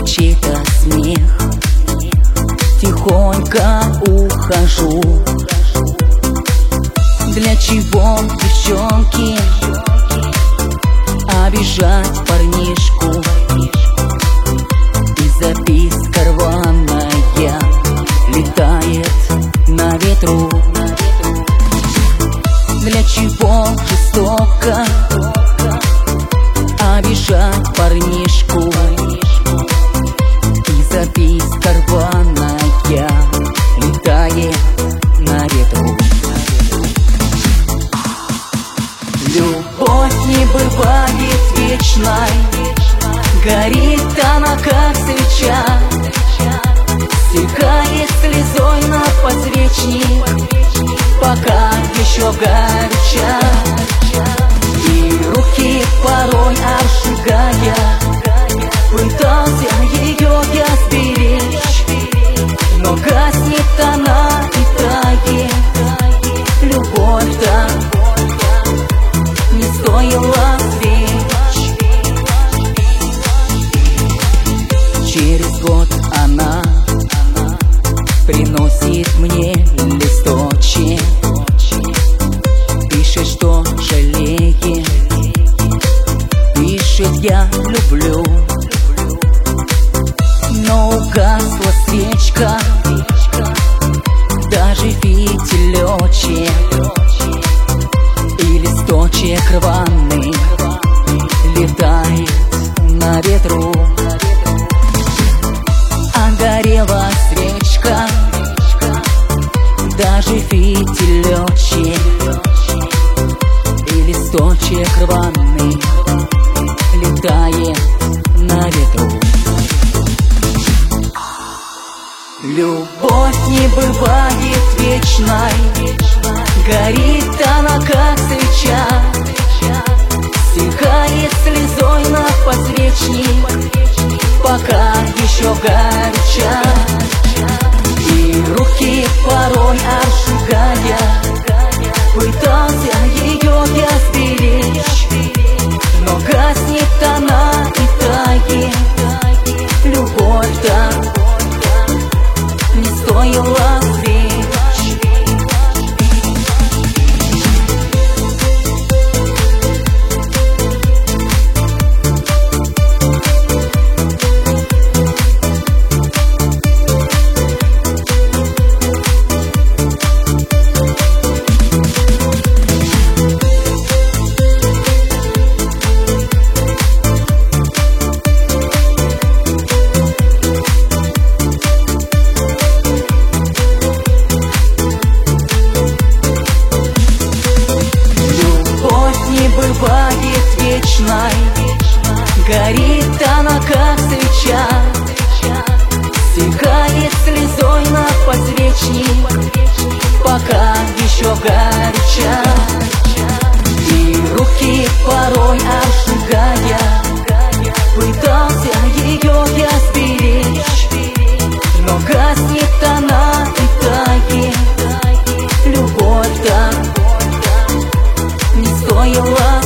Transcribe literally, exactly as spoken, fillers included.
чей-то смех. Тихонько ухожу. Для чего, девчонки, обижать парнишку? И записка рваная летает на ветру. Для чего жестоко обижать парнишку? И записка рваная летает на ветру. Любовь не бывает вечной, горит она как свеча, стекает слезой на подсвечник, пока еще горяча. И руки порой обжигая, пытался ее я сберечь, но гаснет она и тает. Любовь-то не стоила свеч. Через год она приносит мне листочек, пишет, что жалеет, пишет, я люблю. Но угасла свечка, даже фитилечек, и листочек рваный летает на ветру. А горела свечка, даже фитилечек, и листочек рваный летает на ветру. Любовь не бывает вечной, горит она как свеча, стекает слезой на подсвечник, пока еще горяча. И руки порой обжигая, пытался ее я сберечь, но гаснет она и тает. Любовь-то не стоила свеч. Бывает вечной, горит она как свеча, стекает слезой на подсвечник, пока еще горяча. И руки порой обжигая, пытался ее я сберечь, но гаснет она и тает. Любовь-то не стоила